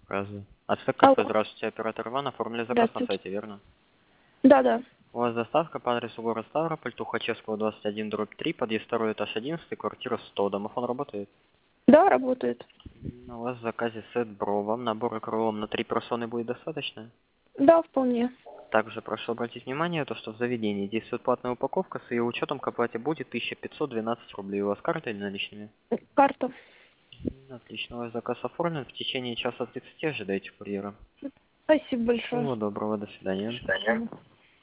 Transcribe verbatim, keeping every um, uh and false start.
Разве? Ацтек Алло. кафе, здравствуйте, оператор Иван, оформили заказ на сайте, верно? Да, да. У вас доставка по адресу город Ставрополь, Тухачевского, двадцать один, дробь три, подъезд второй, этаж одиннадцать, квартира сто. Домофон работает? Да, работает. У вас в заказе сет Бро. Вам набора крылом на три персоны будет достаточно? Да, вполне. Также прошу обратить внимание, то, что в заведении действует платная упаковка, с ее учетом к оплате будет тысяча пятьсот двенадцать рублей. У вас карта или наличными? Карта. Отлично, ваш заказ оформлен. В течение часа тридцати ожидайте курьера. Спасибо большое. Всего доброго, до свидания. До свидания.